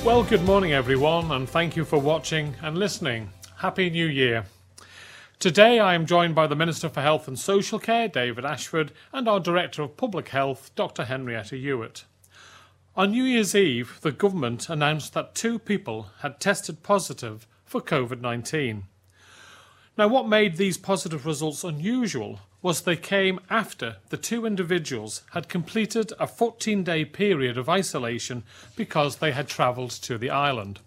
Well, good morning everyone, and thank you for watching and listening. Happy New Year. Today I am joined by the Minister for Health and Social Care, David Ashford, and our Director of Public Health, Dr Henrietta Ewart. On New Year's Eve, the government announced that 2 people had tested positive for COVID-19. Now, what made these positive results unusual was they came after the 2 individuals had completed a 14-day period of isolation because they had travelled to the island.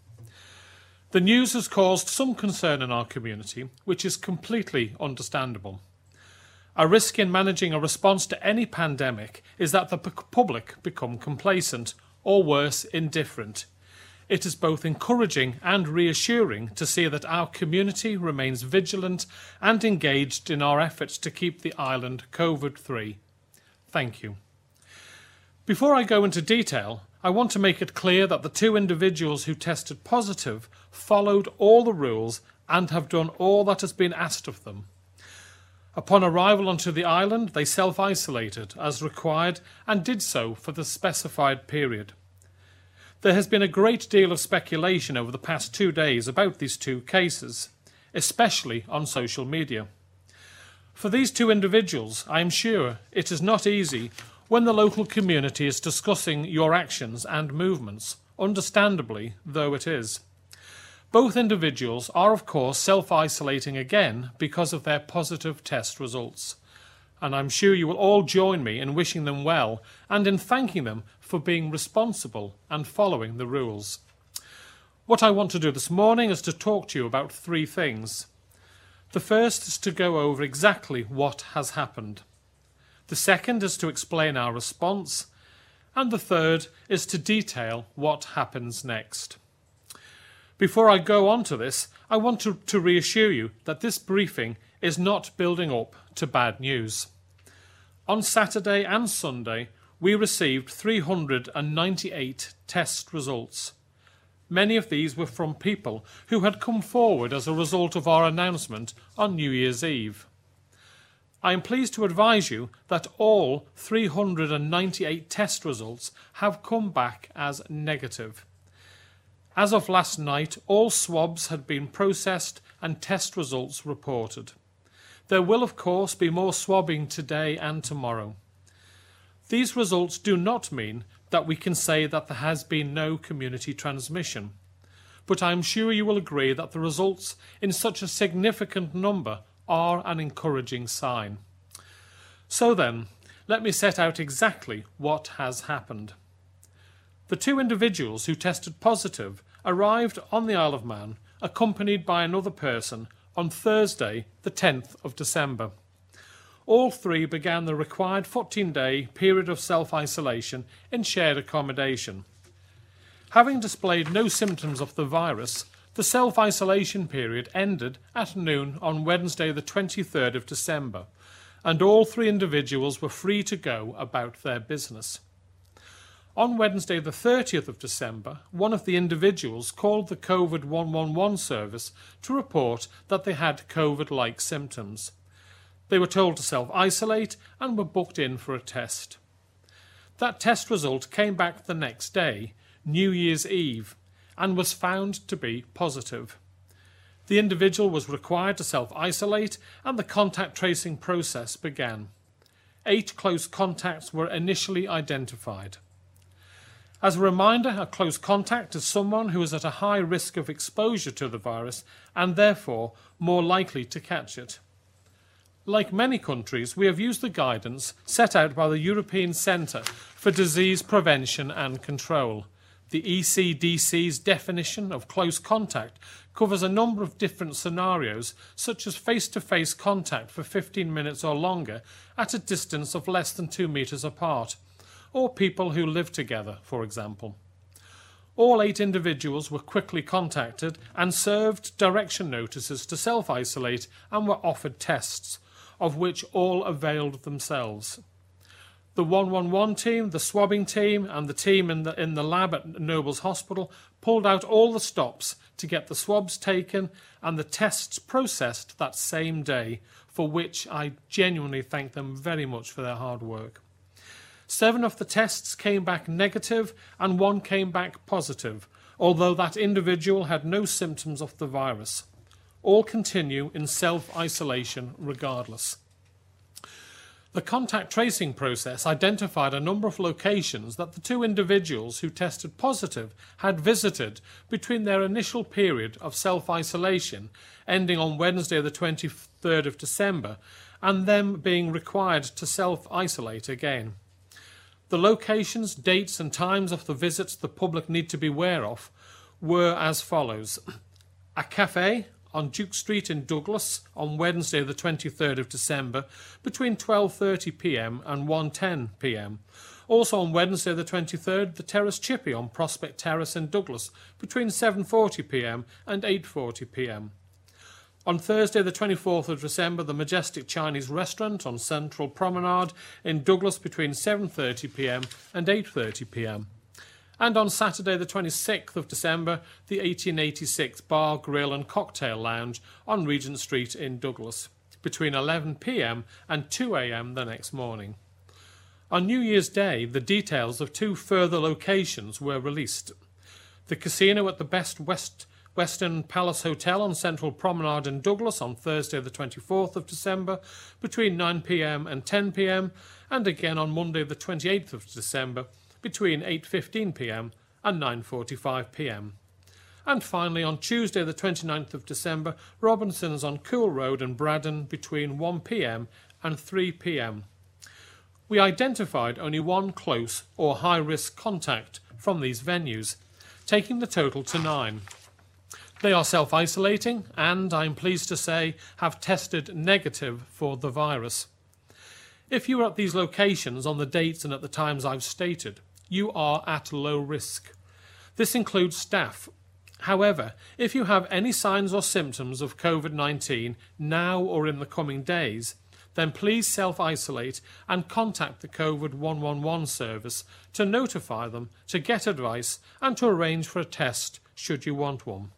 The news has caused some concern in our community, which is completely understandable. A risk in managing a response to any pandemic is that the public become complacent, or worse, indifferent. It is both encouraging and reassuring to see that our community remains vigilant and engaged in our efforts to keep the island COVID-free. Thank you. Before I go into detail, I want to make it clear that the 2 individuals who tested positive followed all the rules and have done all that has been asked of them. Upon arrival onto the island, they self-isolated as required and did so for the specified period. There has been a great deal of speculation over the past 2 days about these 2 cases, especially on social media. For these 2 individuals, I am sure it is not easy when the local community is discussing your actions and movements, understandably though it is. Both individuals are of course self-isolating again because of their positive test results, and I'm sure you will all join me in wishing them well and in thanking them for being responsible and following the rules. What I want to do this morning is to talk to you about 3 things. The first is to go over exactly what has happened. The second is to explain our response. And the third is to detail what happens next. Before I go on to this, I want to reassure you that this briefing is not building up to bad news. On Saturday and Sunday, we received 398 test results. Many of these were from people who had come forward as a result of our announcement on New Year's Eve. I am pleased to advise you that all 398 test results have come back as negative. As of last night, all swabs had been processed and test results reported. There will, of course, be more swabbing today and tomorrow. These results do not mean that we can say that there has been no community transmission, but I am sure you will agree that the results in such a significant number are an encouraging sign. So then, let me set out exactly what has happened. The 2 individuals who tested positive arrived on the Isle of Man, accompanied by another person, on Thursday, the 10th of December. All 3 began the required 14-day period of self-isolation in shared accommodation. Having displayed no symptoms of the virus, the self-isolation period ended at noon on Wednesday the 23rd of December, and all 3 individuals were free to go about their business. On Wednesday the 30th of December, one of the individuals called the COVID 111 service to report that they had COVID-like symptoms. They were told to self-isolate and were booked in for a test. That test result came back the next day, New Year's Eve, and was found to be positive. The individual was required to self-isolate and the contact tracing process began. 8 close contacts were initially identified. As a reminder, a close contact is someone who is at a high risk of exposure to the virus and therefore more likely to catch it. Like many countries, we have used the guidance set out by the European Centre for Disease Prevention and Control. The ECDC's definition of close contact covers a number of different scenarios, such as face-to-face contact for 15 minutes or longer at a distance of less than 2 metres apart, or people who live together, for example. All 8 individuals were quickly contacted and served direction notices to self-isolate and were offered tests, of which all availed themselves. The 111 team, the swabbing team and the team in the lab at Nobles Hospital pulled out all the stops to get the swabs taken and the tests processed that same day, for which I genuinely thank them very much for their hard work. 7 of the tests came back negative and 1 came back positive, although that individual had no symptoms of the virus. All continue in self-isolation regardless. The contact tracing process identified a number of locations that the two individuals who tested positive had visited between their initial period of self-isolation, ending on Wednesday the 23rd of December, and them being required to self-isolate again. The locations, dates and times of the visits the public need to be aware of were as follows. A cafe on Duke Street in Douglas on Wednesday the 23rd of December between 12:30pm and 1:10pm. Also on Wednesday the 23rd, the Terrace Chippy on Prospect Terrace in Douglas between 7:40pm and 8:40pm. On Thursday the 24th of December, the Majestic Chinese Restaurant on Central Promenade in Douglas between 7:30pm and 8:30pm. And on Saturday the 26th of December, the 1886 Bar, Grill and Cocktail Lounge on Regent Street in Douglas, between 11pm and 2am the next morning. On New Year's Day, the details of two further locations were released. The casino at the Best Western Palace Hotel on Central Promenade in Douglas on Thursday the 24th of December, between 9pm and 10pm, and again on Monday the 28th of December, between 8:15pm and 9:45pm. And finally, on Tuesday the 29th of December, Robinson's on Cool Road in Braddon between 1pm and 3pm. We identified only one close or high-risk contact from these venues, taking the total to 9. They are self-isolating and, I'm pleased to say, have tested negative for the virus. If you are at these locations on the dates and at the times I've stated, you are at low risk. This includes staff. However, if you have any signs or symptoms of COVID-19 now or in the coming days, then please self-isolate and contact the COVID 111 service to notify them, to get advice and to arrange for a test should you want one.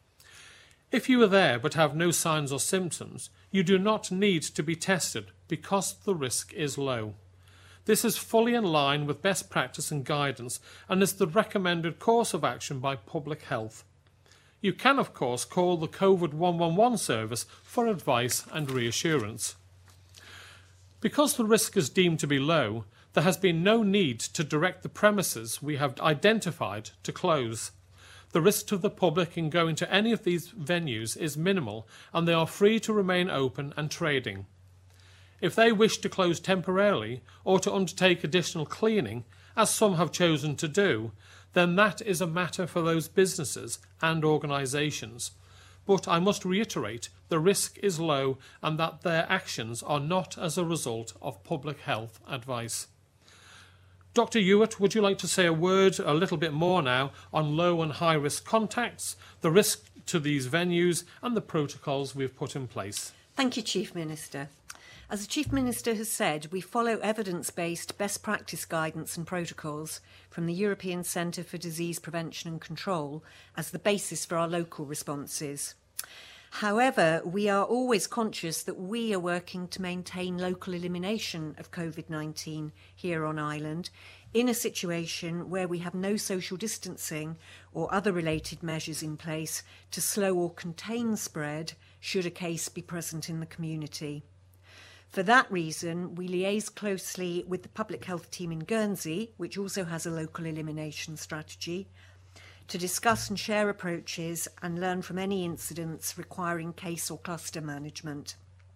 If you are there but have no signs or symptoms, you do not need to be tested because the risk is low. This is fully in line with best practice and guidance and is the recommended course of action by Public Health. You can, of course, call the COVID 111 service for advice and reassurance. Because the risk is deemed to be low, there has been no need to direct the premises we have identified to close. The risk to the public in going to any of these venues is minimal and they are free to remain open and trading. If they wish to close temporarily or to undertake additional cleaning, as some have chosen to do, then that is a matter for those businesses and organisations. But I must reiterate, the risk is low and that their actions are not as a result of public health advice. Dr. Ewart, would you like to say a word a little bit more now on low and high risk contacts, the risk to these venues and the protocols we've put in place? Thank you, Chief Minister. As the Chief Minister has said, we follow evidence-based best practice guidance and protocols from the European Centre for Disease Prevention and Control as the basis for our local responses. However, we are always conscious that we are working to maintain local elimination of COVID-19 here on Ireland in a situation where we have no social distancing or other related measures in place to slow or contain spread should a case be present in the community. For that reason, we liaise closely with the public health team in Guernsey, which also has a local elimination strategy, to discuss and share approaches and learn from any incidents requiring case or cluster management.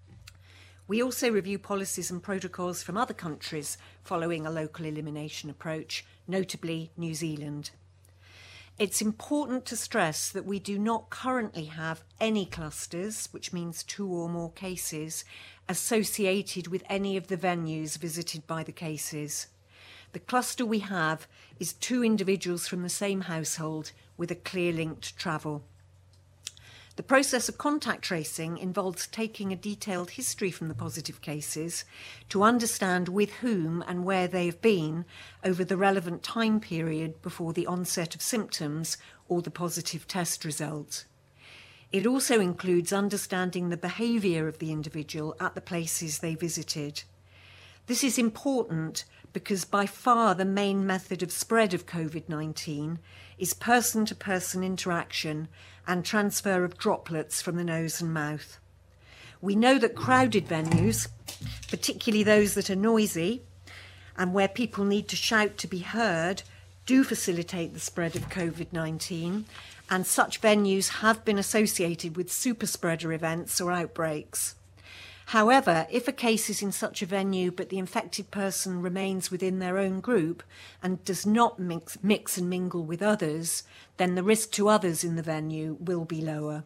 We also review policies and protocols from other countries following a local elimination approach, notably New Zealand. It's important to stress that we do not currently have any clusters, which means 2 or more cases, associated with any of the venues visited by the cases. The cluster we have is 2 individuals from the same household with a clear link to travel. The process of contact tracing involves taking a detailed history from the positive cases to understand with whom and where they have been over the relevant time period before the onset of symptoms or the positive test result. It also includes understanding the behaviour of the individual at the places they visited. This is important because by far the main method of spread of COVID-19 is person-to-person interaction and transfer of droplets from the nose and mouth. We know that crowded venues, particularly those that are noisy and where people need to shout to be heard, do facilitate the spread of COVID-19, and such venues have been associated with super spreader events or outbreaks. However, if a case is in such a venue but the infected person remains within their own group and does not mix and mingle with others, then the risk to others in the venue will be lower.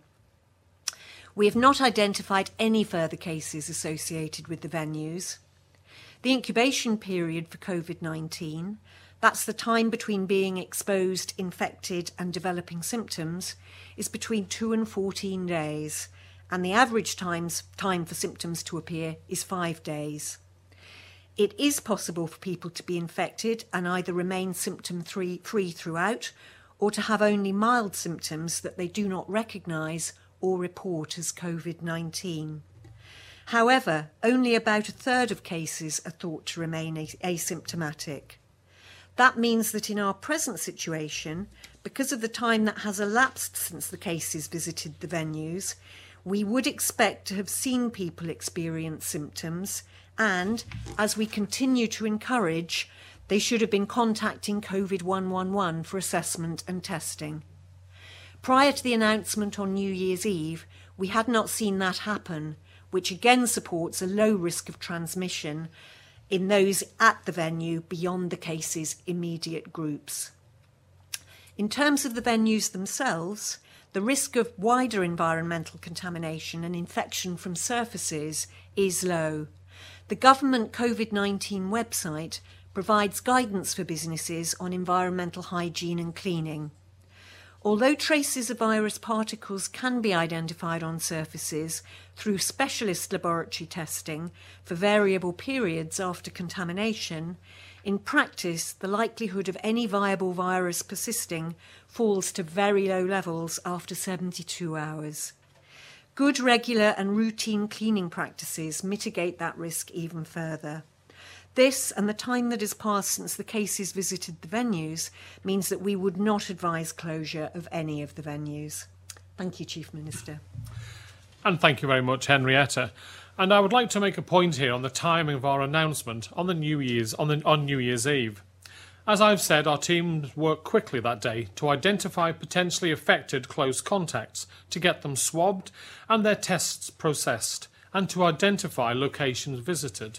We have not identified any further cases associated with the venues. The incubation period for COVID-19, that's the time between being exposed, infected and developing symptoms, is between 2 and 14 days, and the average time for symptoms to appear is 5 days. It is possible for people to be infected and either remain symptom-free throughout, or to have only mild symptoms that they do not recognise or report as COVID-19. However, only about a third of cases are thought to remain asymptomatic. That means that in our present situation, because of the time that has elapsed since the cases visited the venues, we would expect to have seen people experience symptoms and, as we continue to encourage, they should have been contacting COVID 111 for assessment and testing. Prior to the announcement on New Year's Eve, we had not seen that happen, which again supports a low risk of transmission in those at the venue beyond the case's immediate groups. In terms of the venues themselves, the risk of wider environmental contamination and infection from surfaces is low. The government COVID-19 website provides guidance for businesses on environmental hygiene and cleaning. Although traces of virus particles can be identified on surfaces through specialist laboratory testing for variable periods after contamination, in practice the likelihood of any viable virus persisting falls to very low levels after 72 hours. Good, regular and routine cleaning practices mitigate that risk even further. This and the time that has passed since the cases visited the venues means that we would not advise closure of any of the venues. Thank you, Chief Minister. And thank you very much, Henrietta. And I would like to make a point here on the timing of our announcement on New Year's Eve. As I've said, our teams worked quickly that day to identify potentially affected close contacts, to get them swabbed and their tests processed, and to identify locations visited.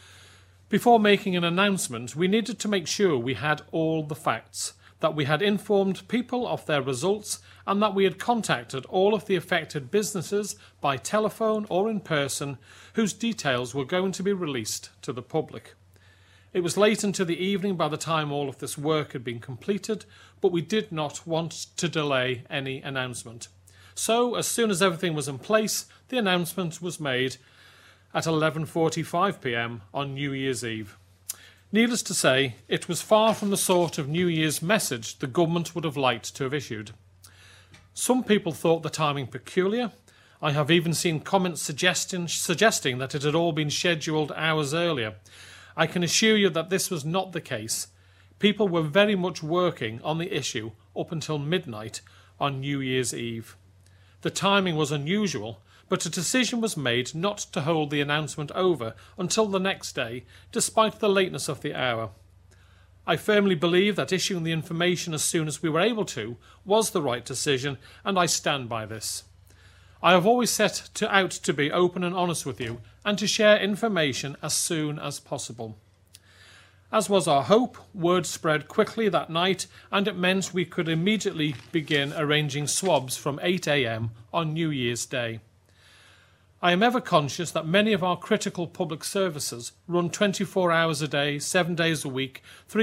Before making an announcement, we needed to make sure we had all the facts, that we had informed people of their results, and that we had contacted all of the affected businesses by telephone or in person whose details were going to be released to the public. It was late into the evening by the time all of this work had been completed, but we did not want to delay any announcement. So, as soon as everything was in place, the announcement was made at 11:45 p.m. on New Year's Eve. Needless to say, it was far from the sort of New Year's message the government would have liked to have issued. Some people thought the timing peculiar. I have even seen comments suggesting that it had all been scheduled hours earlier. I can assure you that this was not the case. People were very much working on the issue up until midnight on New Year's Eve. The timing was unusual, but a decision was made not to hold the announcement over until the next day, despite the lateness of the hour. I firmly believe that issuing the information as soon as we were able to was the right decision, and I stand by this. I have always set out to be open and honest with you and to share information as soon as possible. As was our hope, word spread quickly that night, and it meant we could immediately begin arranging swabs from 8 a.m. on New Year's Day. I am ever conscious that many of our critical public services run 24 hours a day, 7 days a week,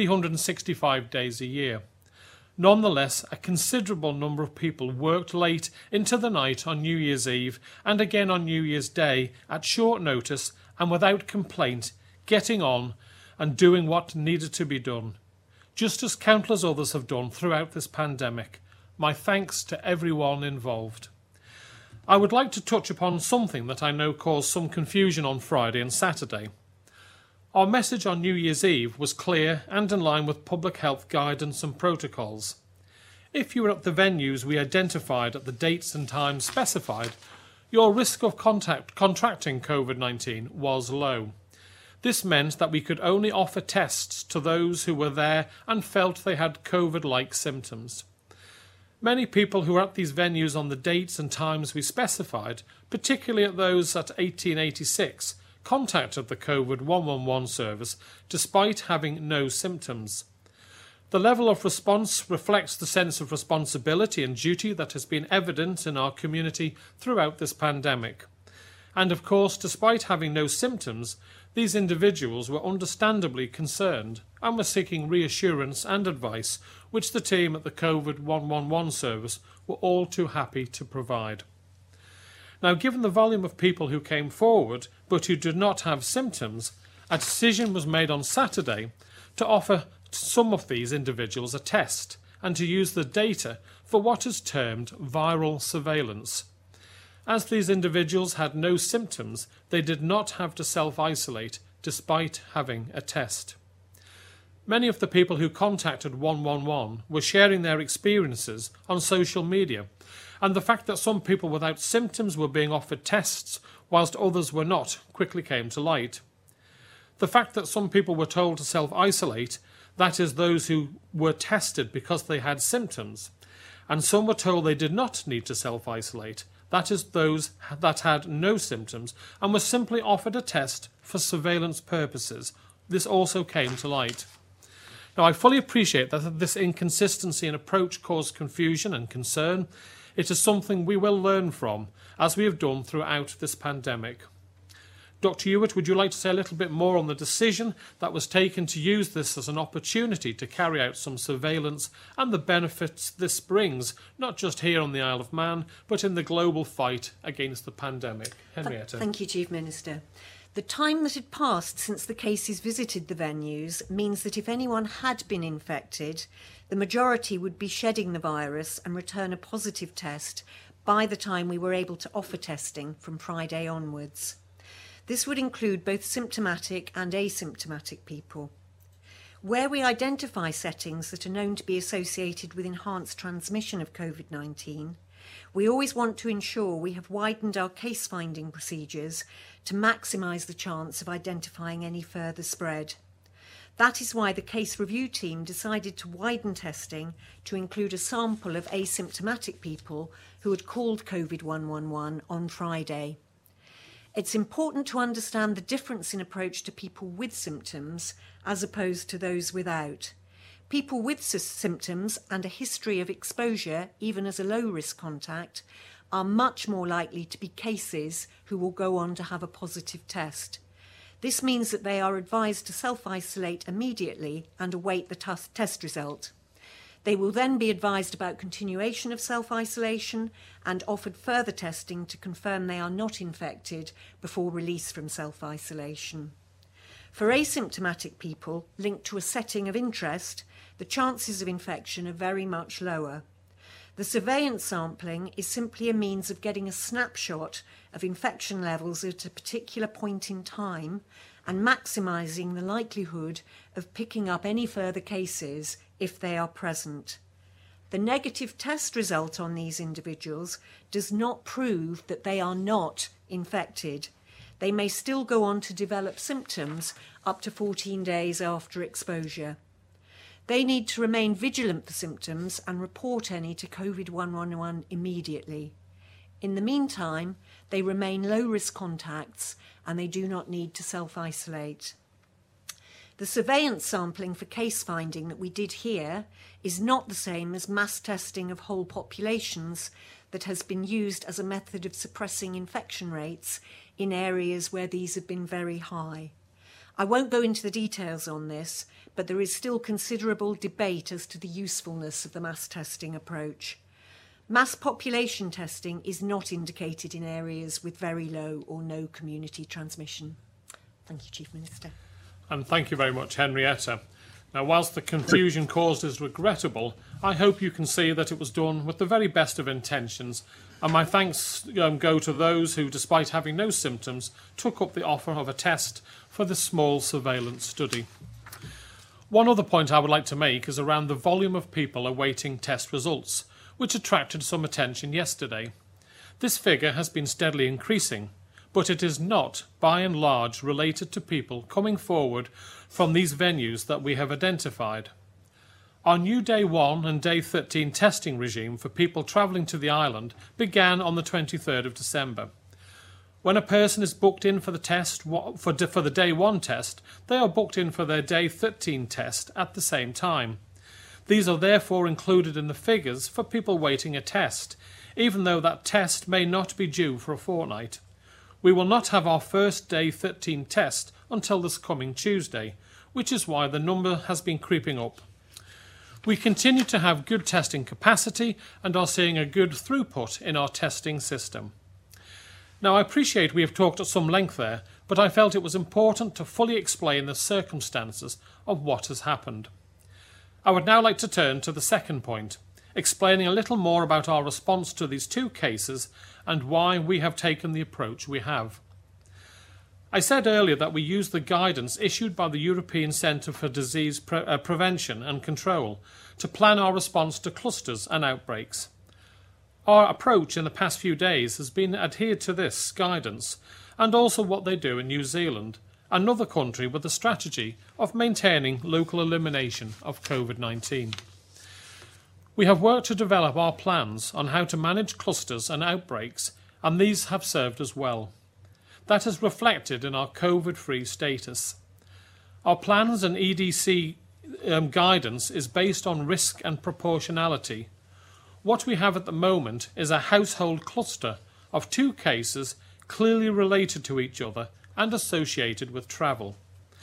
365 days a year. Nonetheless, a considerable number of people worked late into the night on New Year's Eve and again on New Year's Day at short notice and without complaint, getting on and doing what needed to be done, just as countless others have done throughout this pandemic. My thanks to everyone involved. I would like to touch upon something that I know caused some confusion on Friday and Saturday. Our message on New Year's Eve was clear and in line with public health guidance and protocols. If you were at the venues we identified at the dates and times specified, your risk of contracting COVID-19 was low. This meant that we could only offer tests to those who were there and felt they had COVID-like symptoms. Many people who were at these venues on the dates and times we specified, particularly at those at 1886, contacted the COVID 111 service despite having no symptoms. The level of response reflects the sense of responsibility and duty that has been evident in our community throughout this pandemic. And of course, despite having no symptoms, these individuals were understandably concerned and were seeking reassurance and advice, which the team at the COVID 111 service were all too happy to provide. Now, given the volume of people who came forward but who did not have symptoms, a decision was made on Saturday to offer some of these individuals a test and to use the data for what is termed viral surveillance. As these individuals had no symptoms, they did not have to self-isolate despite having a test. Many of the people who contacted 111 were sharing their experiences on social media, and the fact that some people without symptoms were being offered tests whilst others were not quickly came to light. The fact that some people were told to self-isolate, that is, those who were tested because they had symptoms, and some were told they did not need to self-isolate, that is, those that had no symptoms and were simply offered a test for surveillance purposes. This also came to light. Now, I fully appreciate that this inconsistency in approach caused confusion and concern. It is something we will learn from, as we have done throughout this pandemic. Dr. Ewart, would you like to say a little bit more on the decision that was taken to use this as an opportunity to carry out some surveillance and the benefits this brings, not just here on the Isle of Man, but in the global fight against the pandemic? Henrietta. Thank you, Chief Minister. The time that had passed since the cases visited the venues means that if anyone had been infected, the majority would be shedding the virus and return a positive test by the time we were able to offer testing from Friday onwards. This would include both symptomatic and asymptomatic people. Where we identify settings that are known to be associated with enhanced transmission of COVID-19, we always want to ensure we have widened our case-finding procedures to maximise the chance of identifying any further spread. That is why the case review team decided to widen testing to include a sample of asymptomatic people who had called COVID 111 on Friday. It's important to understand the difference in approach to people with symptoms as opposed to those without. People with symptoms and a history of exposure, even as a low-risk contact, are much more likely to be cases who will go on to have a positive test. This means that they are advised to self-isolate immediately and await the test result. They will then be advised about continuation of self-isolation and offered further testing to confirm they are not infected before release from self-isolation. For asymptomatic people linked to a setting of interest, the chances of infection are very much lower. The surveillance sampling is simply a means of getting a snapshot of infection levels at a particular point in time and maximising the likelihood of picking up any further cases if they are present. The negative test result on these individuals does not prove that they are not infected. They may still go on to develop symptoms up to 14 days after exposure. They need to remain vigilant for symptoms and report any to COVID 111 immediately. In the meantime, they remain low-risk contacts and they do not need to self-isolate. The surveillance sampling for case finding that we did here is not the same as mass testing of whole populations that has been used as a method of suppressing infection rates in areas where these have been very high. I won't go into the details on this, but there is still considerable debate as to the usefulness of the mass testing approach. Mass population testing is not indicated in areas with very low or no community transmission. Thank you, Chief Minister. And thank you very much, Henrietta. Now, whilst the confusion caused is regrettable, I hope you can see that it was done with the very best of intentions, and my thanks go to those who, despite having no symptoms, took up the offer of a test for this small surveillance study. One other point I would like to make is around the volume of people awaiting test results, which attracted some attention yesterday. This figure has been steadily increasing, but it is not, by and large, related to people coming forward from these venues that we have identified. Our new Day 1 and Day 13 testing regime for people travelling to the island began on the 23rd of December. When a person is booked in for the test for the Day 1 test, they are booked in for their Day 13 test at the same time. These are therefore included in the figures for people waiting a test, even though that test may not be due for a fortnight. We will not have our first Day 13 test until this coming Tuesday, which is why the number has been creeping up. We continue to have good testing capacity and are seeing a good throughput in our testing system. Now, I appreciate we have talked at some length there, but I felt it was important to fully explain the circumstances of what has happened. I would now like to turn to the second point, explaining a little more about our response to these two cases and why we have taken the approach we have. I said earlier that we use the guidance issued by the European Centre for Disease Prevention and Control to plan our response to clusters and outbreaks. Our approach in the past few days has been adhered to this guidance and also what they do in New Zealand, another country with a strategy of maintaining local elimination of COVID-19. We have worked to develop our plans on how to manage clusters and outbreaks, and these have served us well. That is reflected in our COVID-free status. Our plans and EDC guidance is based on risk and proportionality. What we have at the moment is a household cluster of 2 cases clearly related to each other and associated with travel.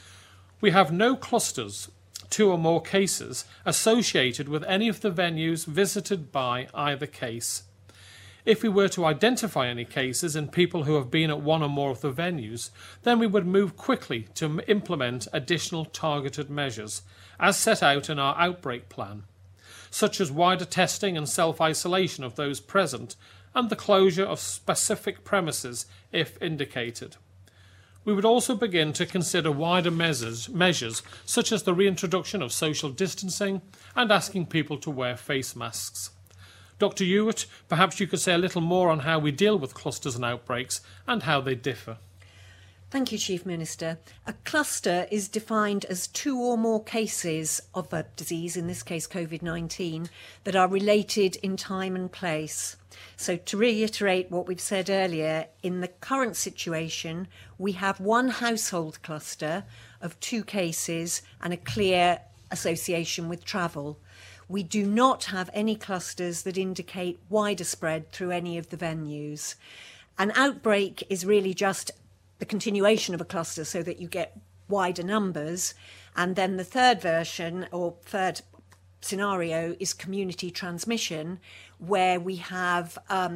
We have no clusters, 2 or more cases, associated with any of the venues visited by either case. If we were to identify any cases in people who have been at one or more of the venues, then we would move quickly to implement additional targeted measures, as set out in our outbreak plan, such as wider testing and self-isolation of those present and the closure of specific premises if indicated. We would also begin to consider wider measures such as the reintroduction of social distancing and asking people to wear face masks. Dr. Ewart, perhaps you could say a little more on how we deal with clusters and outbreaks and how they differ. Thank you, Chief Minister. A cluster is defined as 2 or more cases of a disease, in this case COVID-19, that are related in time and place. So to reiterate what we've said earlier, in the current situation, we have one household cluster of 2 cases and a clear association with travel. We do not have any clusters that indicate wider spread through any of the venues. An outbreak is really just the continuation of a cluster so that you get wider numbers. And then the third version or third scenario is community transmission, where we have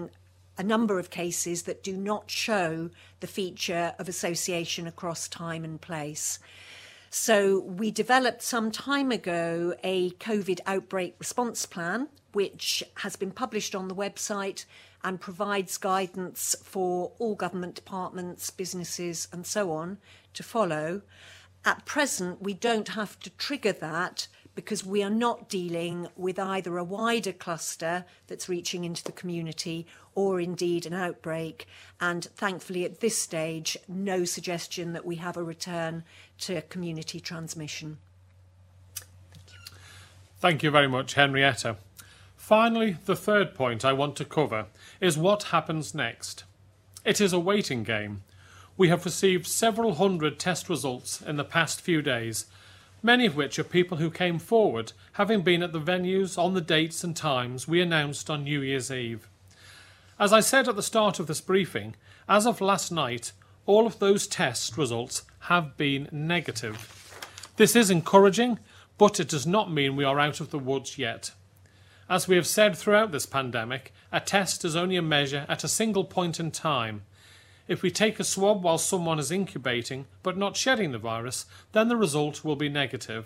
a number of cases that do not show the feature of association across time and place. So we developed some time ago a COVID outbreak response plan, which has been published on the website and provides guidance for all government departments, businesses and so on to follow. At present, we don't have to trigger that because we are not dealing with either a wider cluster that's reaching into the community or indeed an outbreak. And thankfully at this stage, no suggestion that we have a return to community transmission. Thank you very much, Henrietta. Finally, the third point I want to cover is what happens next. It is a waiting game. We have received several hundred test results in the past few days, many of which are people who came forward, having been at the venues on the dates and times we announced on New Year's Eve. As I said at the start of this briefing, as of last night, all of those test results have been negative. This is encouraging, but it does not mean we are out of the woods yet. As we have said throughout this pandemic, a test is only a measure at a single point in time. If we take a swab while someone is incubating but not shedding the virus, then the result will be negative,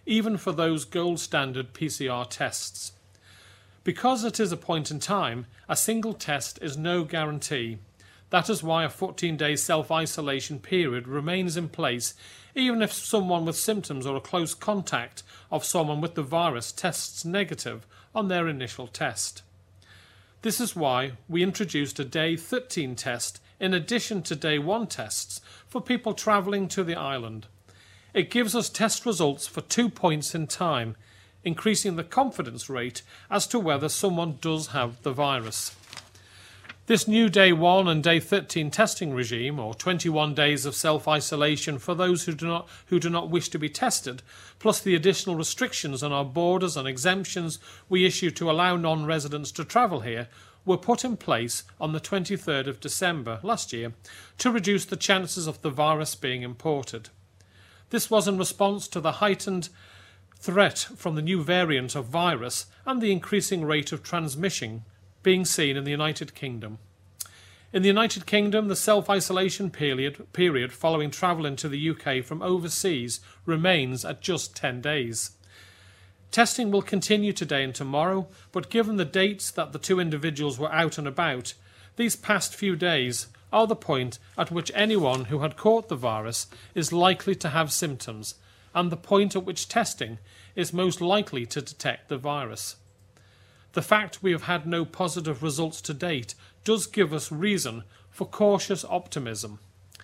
even for those gold standard PCR tests. Because it is a point in time, a single test is no guarantee. That is why a 14-day self-isolation period remains in place, even if someone with symptoms or a close contact of someone with the virus tests negative on their initial test. This is why we introduced a day 13 test in addition to day 1 tests for people travelling to the island. It gives us test results for 2 points in time, increasing the confidence rate as to whether someone does have the virus. This new day 1 and day 13 testing regime, or 21 days of self-isolation for those who do not wish to be tested, plus the additional restrictions on our borders and exemptions we issue to allow non-residents to travel here, were put in place on the 23rd of December last year to reduce the chances of the virus being imported. This was in response to the heightened threat from the new variant of virus and the increasing rate of transmission being seen in the United Kingdom. In the United Kingdom, the self-isolation period following travel into the UK from overseas remains at just 10 days. Testing will continue today and tomorrow, but given the dates that the 2 individuals were out and about, these past few days are the point at which anyone who had caught the virus is likely to have symptoms, and the point at which testing is most likely to detect the virus. The fact we have had no positive results to date does give us reason for cautious optimism.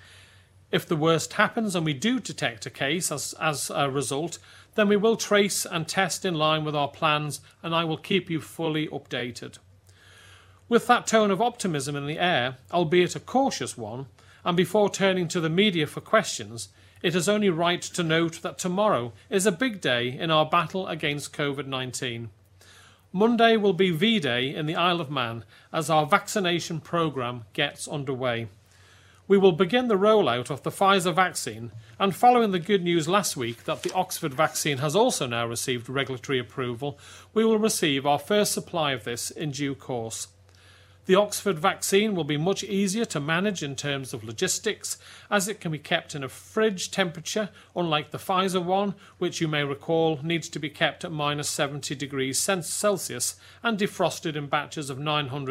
If the worst happens and we do detect a case as a result, then we will trace and test in line with our plans, and I will keep you fully updated. With that tone of optimism in the air, albeit a cautious one, and before turning to the media for questions, it is only right to note that tomorrow is a big day in our battle against COVID-19. Monday will be V-Day in the Isle of Man as our vaccination programme gets underway. We will begin the rollout of the Pfizer vaccine, and following the good news last week that the Oxford vaccine has also now received regulatory approval, we will receive our first supply of this in due course. The Oxford vaccine will be much easier to manage in terms of logistics, as it can be kept in a fridge temperature, unlike the Pfizer one, which you may recall needs to be kept at minus 70 degrees Celsius and defrosted in batches of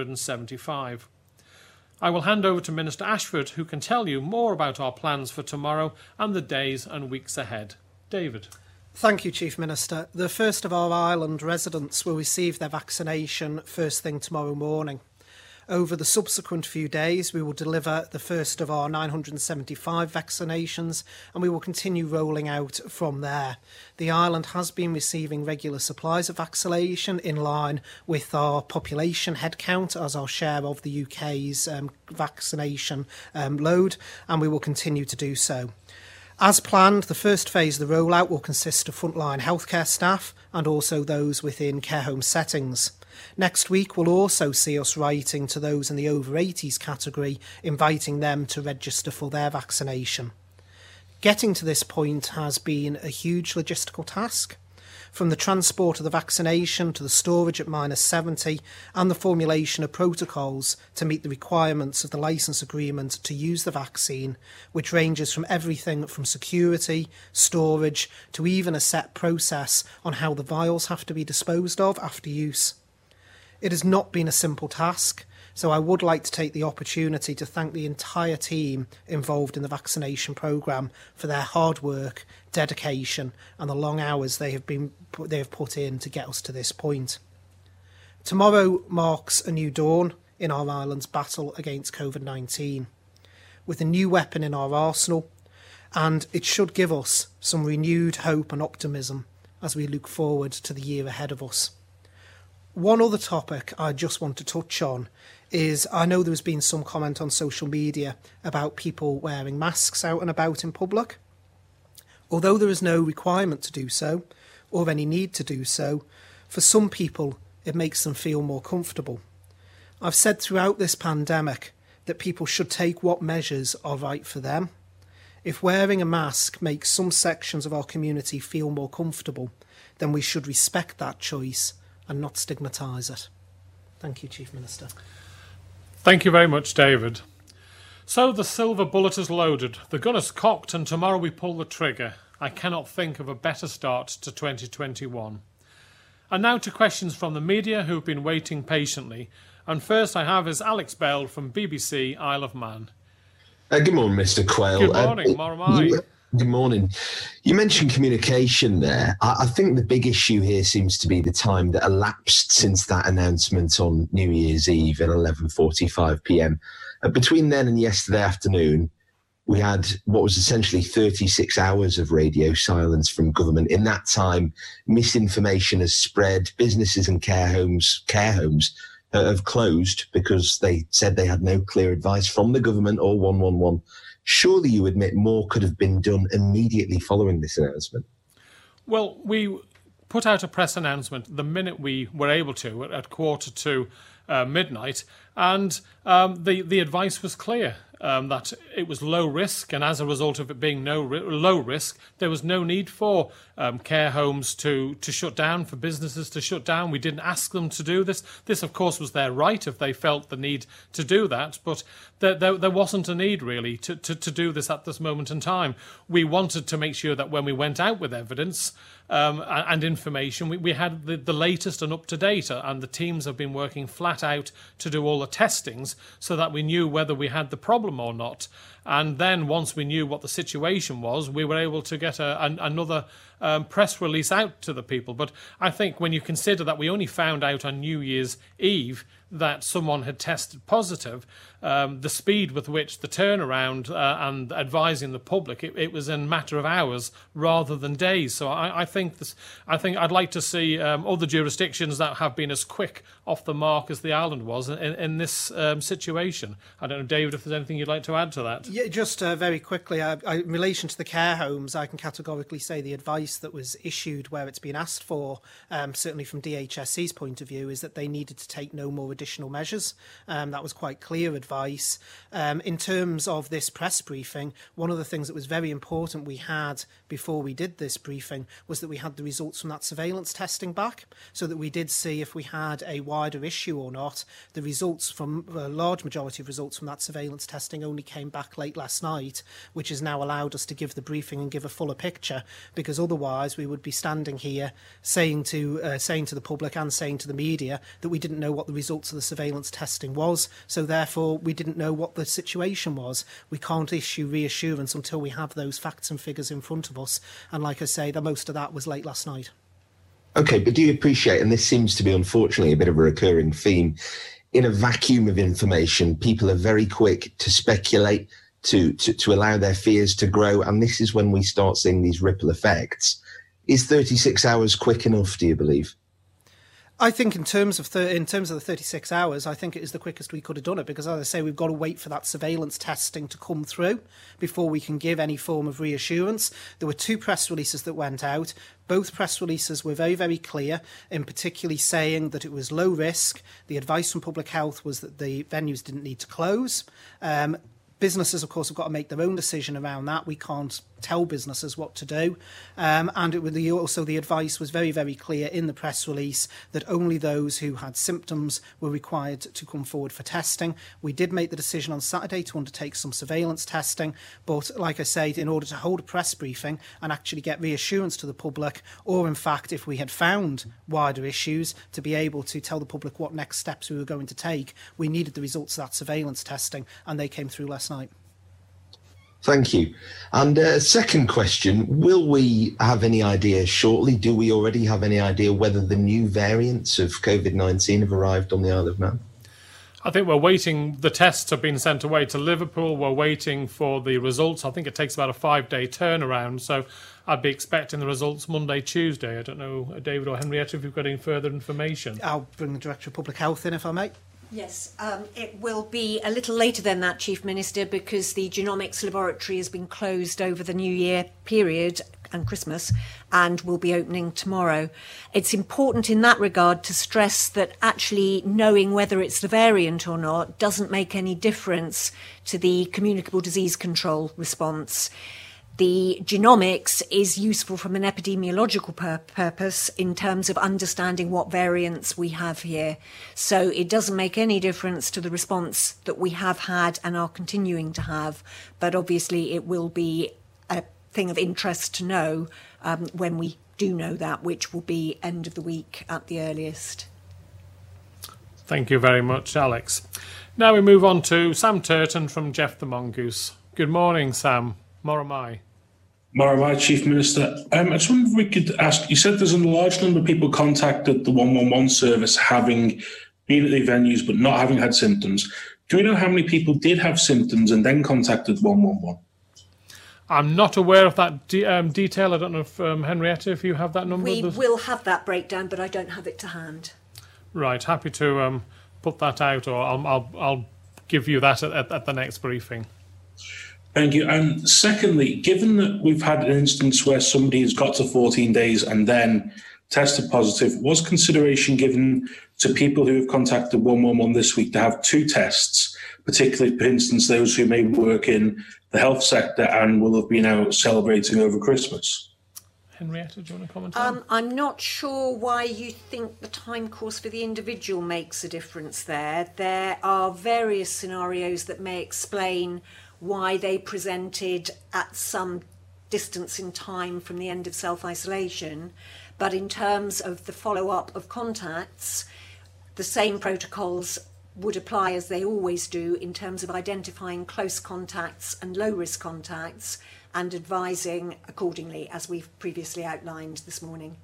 975. I will hand over to Minister Ashford, who can tell you more about our plans for tomorrow and the days and weeks ahead. David. Thank you, Chief Minister. The first of our island residents will receive their vaccination first thing tomorrow morning. Over the subsequent few days, we will deliver the first of our 975 vaccinations, and we will continue rolling out from there. The island has been receiving regular supplies of vaccination in line with our population headcount as our share of the UK's vaccination load, and we will continue to do so. As planned, the first phase of the rollout will consist of frontline healthcare staff and also those within care home settings. Next week will also see us writing to those in the over 80s category, inviting them to register for their vaccination. Getting to this point has been a huge logistical task. From the transport of the vaccination to the storage at minus 70 and the formulation of protocols to meet the requirements of the licence agreement to use the vaccine, which ranges from everything from security, storage, to even a set process on how the vials have to be disposed of after use. It has not been a simple task, so I would like to take the opportunity to thank the entire team involved in the vaccination programme for their hard work, dedication and the long hours they have put in to get us to this point. Tomorrow marks a new dawn in our island's battle against COVID-19, with a new weapon in our arsenal, and it should give us some renewed hope and optimism as we look forward to the year ahead of us. One other topic I just want to touch on is, I know there's been some comment on social media about people wearing masks out and about in public. Although there is no requirement to do so, or any need to do so, for some people it makes them feel more comfortable. I've said throughout this pandemic that people should take what measures are right for them. If wearing a mask makes some sections of our community feel more comfortable, then we should respect that choice and not stigmatise it. Thank you, Chief Minister. Thank you very much, David. So the silver bullet is loaded, the gun is cocked, and tomorrow we pull the trigger. I cannot think of a better start to 2021. And now to questions from the media who've been waiting patiently. And first I have is Alex Bell from BBC Isle of Man. Good morning, Mr. Quayle. Good morning, Moramai. Good morning. You mentioned communication there. I think the big issue here seems to be the time that elapsed since that announcement on New Year's Eve at 11:45 p.m. Between then and yesterday afternoon, we had what was essentially 36 hours of radio silence from government. In that time, misinformation has spread. Businesses and care homes have closed because they said they had no clear advice from the government or 111. Surely you admit more could have been done immediately following this announcement. Well, we put out a press announcement the minute we were able to, at 1:45 midnight, and the advice was clear. That it was low risk, and as a result of it being low risk, there was no need for care homes to shut down, for businesses to shut down. We didn't ask them to do this. This, of course, was their right if they felt the need to do that, but there wasn't a need, really, to do this at this moment in time. We wanted to make sure that when we went out with evidence and information, we had the latest and up-to-date, and the teams have been working flat out to do all the testings so that we knew whether we had the problem or not. And then once we knew what the situation was, we were able to get another press release out to the people. But I think when you consider that we only found out on New Year's Eve that someone had tested positive, the speed with which the turnaround and advising the public, it was in a matter of hours rather than days. So I think I'd like to see other jurisdictions that have been as quick off the mark as the island was in this situation. I don't know, David, if there's anything you'd like to add to that. Yeah, just very quickly, in relation to the care homes, I can categorically say the advice that was issued where it's been asked for, certainly from DHSC's point of view, is that they needed to take no more additional measures. That was quite clear advice. In terms of this press briefing, one of the things that was very important we had before we did this briefing was that we had the results from that surveillance testing back, so that we did see if we had a wider issue or not. The results from a large majority of results from that surveillance testing only came back late last night, which has now allowed us to give the briefing and give a fuller picture, because otherwise we would be standing here saying to the public and saying to the media that we didn't know what the results of the surveillance testing was, so therefore we didn't know what the situation was. We can't issue reassurance until we have those facts and figures in front of us, and like I say, the most of that was late last night. Okay, but do you appreciate, and this seems to be unfortunately a bit of a recurring theme, in a vacuum of information, people are very quick to speculate, to allow their fears to grow, and this is when we start seeing these ripple effects. Is 36 hours quick enough, do you believe? I think in terms of the 36 hours, I think it is the quickest we could have done it, because, as I say, we've got to wait for that surveillance testing to come through before we can give any form of reassurance. There were 2 press releases that went out. Both press releases were very, very clear, in particularly saying that it was low risk. The advice from Public Health was that the venues didn't need to close. Businesses, of course, have got to make their own decision around that. We can't tell businesses what to do. And also the advice was very, very clear in the press release that only those who had symptoms were required to come forward for testing. We did make the decision on Saturday to undertake some surveillance testing, but like I said, in order to hold a press briefing and actually get reassurance to the public, or in fact, if we had found wider issues, to be able to tell the public what next steps we were going to take, we needed the results of that surveillance testing, and they came through last night. Thank you. And second question, will we have any idea shortly? Do we already have any idea whether the new variants of COVID-19 have arrived on the Isle of Man? I think we're waiting. The tests have been sent away to Liverpool. We're waiting for the results. I think it takes about a 5-day turnaround. So I'd be expecting the results Monday, Tuesday. I don't know, David or Henrietta, if you've got any further information. I'll bring the Director of Public Health in, if I may. Yes, it will be a little later than that, Chief Minister, because the genomics laboratory has been closed over the New Year period and Christmas and will be opening tomorrow. It's important in that regard to stress that actually knowing whether it's the variant or not doesn't make any difference to the communicable disease control response. The genomics is useful from an epidemiological purpose in terms of understanding what variants we have here. So it doesn't make any difference to the response that we have had and are continuing to have, but obviously it will be a thing of interest to know when we do know that, which will be end of the week at the earliest. Thank you very much, Alex. Now we move on to Sam Turton from Jeff the Mongoose. Good morning, Sam. Moramai. Moramai, Chief Minister. I just wonder if we could ask, you said there's a large number of people contacted the 111 service having been at the venues but not having had symptoms. Do we know how many people did have symptoms and then contacted 111? I'm not aware of that detail. I don't know if, Henrietta, if you have that number. We will have that breakdown, but I don't have it to hand. Right, happy to put that out, or I'll give you that at the next briefing. Thank you. And secondly, given that we've had an instance where somebody has got to 14 days and then tested positive, was consideration given to people who have contacted 111 this week to have 2 tests, particularly, for instance, those who may work in the health sector and will have been out celebrating over Christmas? Henrietta, do you want to comment on that? I'm not sure why you think the time course for the individual makes a difference there. There are various scenarios that may explain why they presented at some distance in time from the end of self-isolation. But in terms of the follow-up of contacts, the same protocols would apply as they always do in terms of identifying close contacts and low-risk contacts and advising accordingly, as we've previously outlined this morning.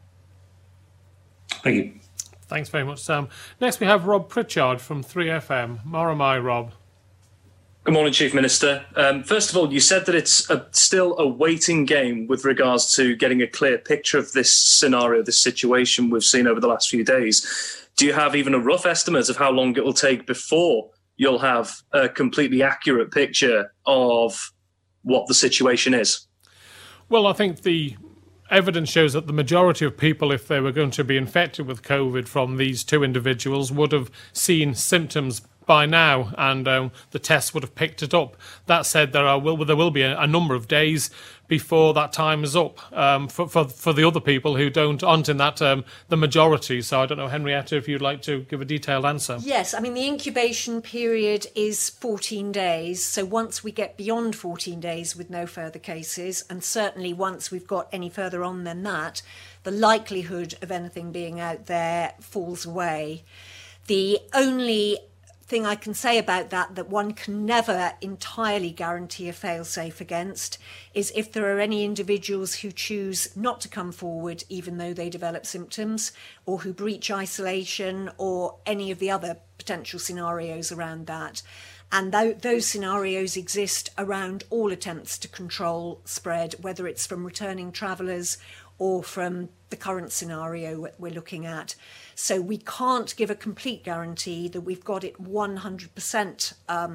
Thank you. Thanks very much, Sam. Next we have Rob Pritchard from 3FM. Moramai, Rob. Good morning, Chief Minister. First of all, you said that it's still a waiting game with regards to getting a clear picture of this scenario, this situation we've seen over the last few days. Do you have even a rough estimate of how long it will take before you'll have a completely accurate picture of what the situation is? Well, I think the evidence shows that the majority of people, if they were going to be infected with COVID from these 2 individuals, would have seen symptoms by now, and the tests would have picked it up. That said, there will be a number of days before that time is up for the other people who aren't in that the majority. So I don't know, Henrietta, if you'd like to give a detailed answer. Yes, I mean the incubation period is 14 days. So once we get beyond 14 days with no further cases, and certainly once we've got any further on than that, the likelihood of anything being out there falls away. The only thing I can say about that one can never entirely guarantee a fail-safe against is if there are any individuals who choose not to come forward even though they develop symptoms, or who breach isolation, or any of the other potential scenarios around that. And those scenarios exist around all attempts to control spread, whether it's from returning travellers or from the current scenario we're looking at. So we can't give a complete guarantee that we've got it 100%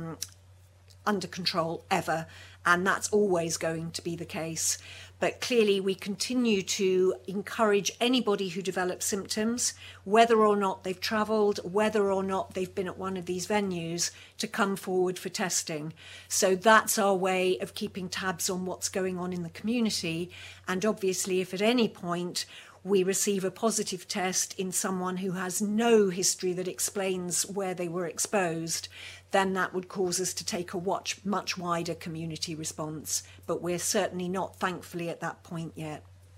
under control ever, and that's always going to be the case. But clearly we continue to encourage anybody who develops symptoms, whether or not they've travelled, whether or not they've been at one of these venues, to come forward for testing. So that's our way of keeping tabs on what's going on in the community. And obviously, if at any point we receive a positive test in someone who has no history that explains where they were exposed, then that would cause us to take a much wider community response. But we're certainly not, thankfully, at that point yet.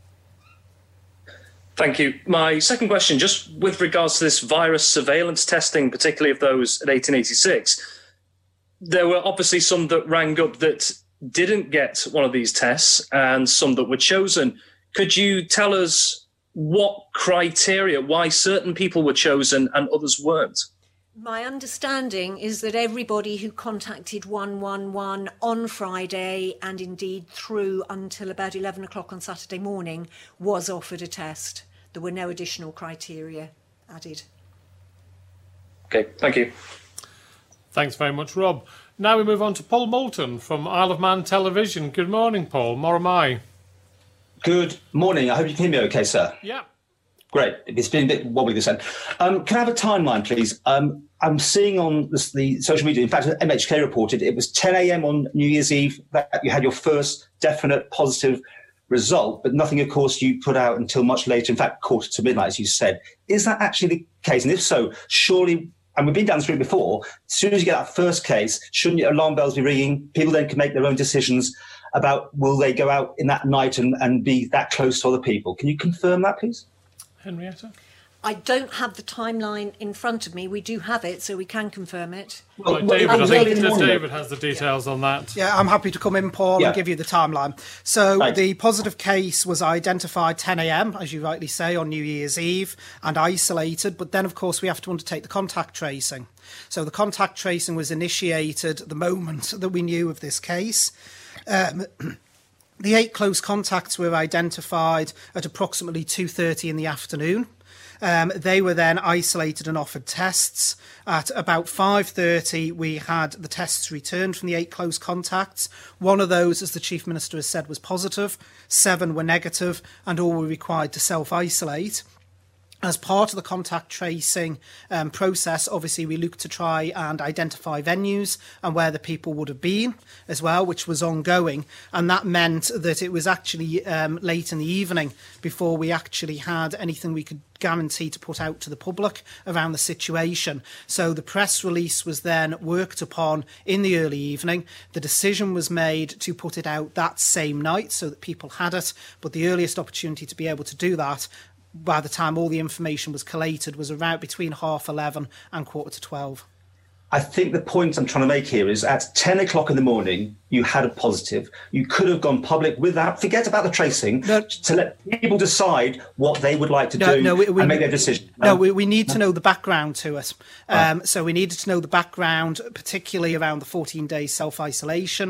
Thank you. My second question, just with regards to this virus surveillance testing, particularly of those at 1886, there were obviously some that rang up that didn't get one of these tests and some that were chosen. Could you tell us what criteria, why certain people were chosen and others weren't? My understanding is that everybody who contacted 111 on Friday, and indeed through until about 11 o'clock on Saturday morning, was offered a test. There were no additional criteria added. Okay, thank you. Thanks very much, Rob. Now we move on to Paul Moulton from Isle of Man Television. Good morning, Paul. Moramai. Good morning. I hope you can hear me okay, sir. Yeah. Great. It's been a bit wobbly this end. Can I have a timeline, please? I'm seeing on the social media, in fact, MHK reported it was 10 a.m. on New Year's Eve that you had your first definite positive result, but nothing, of course, you put out until much later, in fact, midnight, as you said. Is that actually the case? And if so, surely, and we've been down through it before, as soon as you get that first case, shouldn't your alarm bells be ringing? People then can make their own decisions about will they go out in that night and be that close to other people. Can you confirm that, please? Henrietta? I don't have the timeline in front of me. We do have it, so we can confirm it. Well, David, I think David has the details on that. Yeah, I'm happy to come in, Paul, and give you the timeline. So the positive case was identified 10 a.m., as you rightly say, on New Year's Eve, and isolated. But then, of course, we have to undertake the contact tracing. So the contact tracing was initiated the moment that we knew of this case. The 8 close contacts were identified at approximately 2:30 in the afternoon. They were then isolated and offered tests. At about 5:30, we had the tests returned from the 8 close contacts. One of those, as the Chief Minister has said, was positive. 7 were negative, and all were required to self-isolate. As part of the contact tracing process, obviously, we looked to try and identify venues and where the people would have been as well, which was ongoing. And that meant that it was actually late in the evening before we actually had anything we could guarantee to put out to the public around the situation. So the press release was then worked upon in the early evening. The decision was made to put it out that same night so that people had it. But the earliest opportunity to be able to do that, by the time all the information was collated, was around between 11:30 and 11:45. I think the point I'm trying to make here is at 10 o'clock in the morning, you had a positive. You could have gone public without, forget about the tracing, to let people decide what they would like to do and make their decision. We need to know the background to it. So we needed to know the background, particularly around the 14 days self-isolation.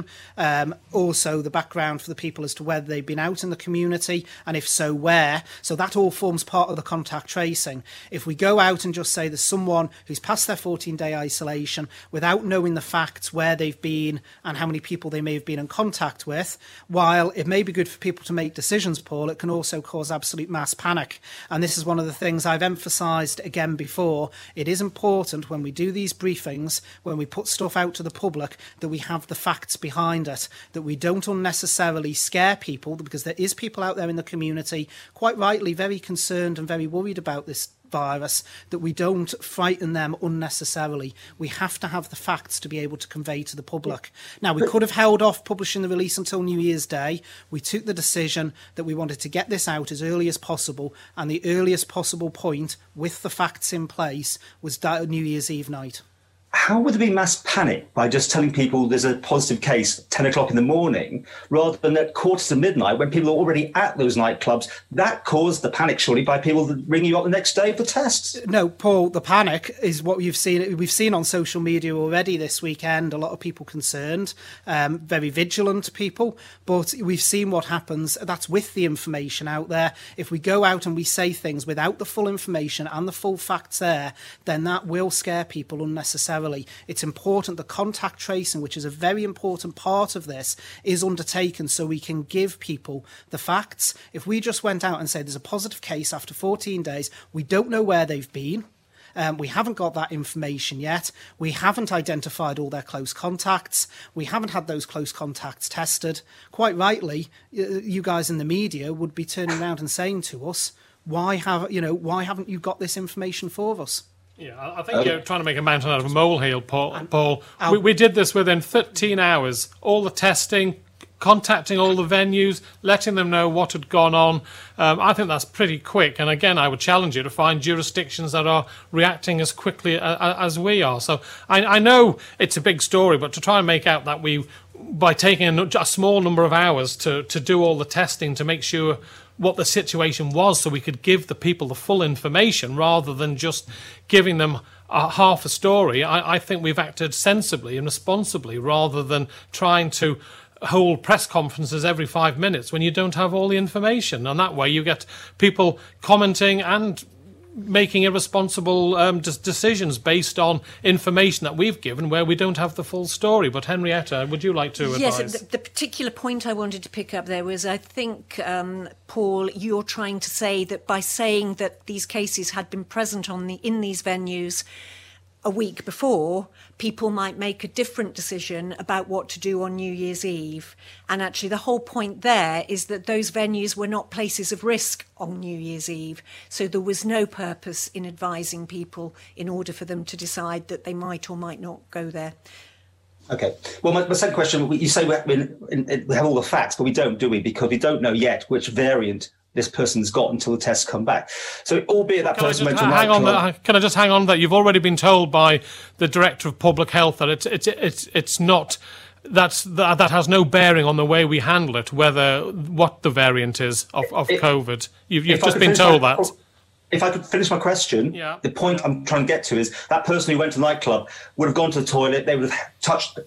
Also the background for the people as to whether they've been out in the community, and if so, where. So that all forms part of the contact tracing. If we go out and just say there's someone who's passed their 14-day isolation without knowing the facts, where they've been and how many people they may have been in contact with, while it may be good for people to make decisions, Paul, it can also cause absolute mass panic. And this is one of the things I've emphasised again before. It is important when we do these briefings, when we put stuff out to the public, that we have the facts behind it, that we don't unnecessarily scare people, because there is people out there in the community, quite rightly, very concerned and very worried about this virus, that we don't frighten them unnecessarily. We have to have the facts to be able to convey to the public. Now, we could have held off publishing the release until New Year's Day. We took the decision that we wanted to get this out as early as possible, and the earliest possible point, with the facts in place, was New Year's Eve night. How would there be mass panic by just telling people there's a positive case at 10 o'clock in the morning, rather than at quarter to midnight when people are already at those nightclubs? That caused the panic, surely, by people ringing you up the next day for tests. No, Paul, the panic is what we've seen on social media already this weekend. A lot of people concerned, very vigilant people, but we've seen what happens. That's with the information out there. If we go out and we say things without the full information and the full facts there, then that will scare people unnecessarily. It's important the contact tracing, which is a very important part of this, is undertaken so we can give people the facts. If we just went out and said there's a positive case after 14 days, we don't know where they've been. We haven't got that information yet. We haven't identified all their close contacts. We haven't had those close contacts tested. Quite rightly, you guys in the media would be turning around and saying to us, why haven't you got this information for us? Yeah, I think you're trying to make a mountain out of a molehill, Paul. We did this within 13 hours. All the testing, contacting all the venues, letting them know what had gone on. I think that's pretty quick. And again, I would challenge you to find jurisdictions that are reacting as quickly as we are. So I know it's a big story, but to try and make out that by taking a small number of hours to do all the testing to make sure what the situation was, so we could give the people the full information rather than just giving them half a story. I think we've acted sensibly and responsibly rather than trying to hold press conferences every 5 minutes when you don't have all the information. And that way you get people commenting and making irresponsible decisions based on information that we've given where we don't have the full story. But Henrietta, would you like to advise? Yes, the particular point I wanted to pick up there was, I think, Paul, you're trying to say that by saying that these cases had been present in these venues a week before, people might make a different decision about what to do on New Year's Eve. And actually the whole point there is that those venues were not places of risk on New Year's Eve. So there was no purpose in advising people in order for them to decide that they might or might not go there. Okay. Well, my second question, you say we have all the facts, but we don't, do we? Because we don't know yet which variant this person's got until the tests come back. So, albeit that person went to nightclub... Can I just hang on that you've already been told by the Director of Public Health that it's not... That has no bearing on the way we handle it, what the variant is of COVID. You've just been told that. If I could finish my question, the point I'm trying to get to is that person who went to the nightclub would have gone to the toilet, they would have touched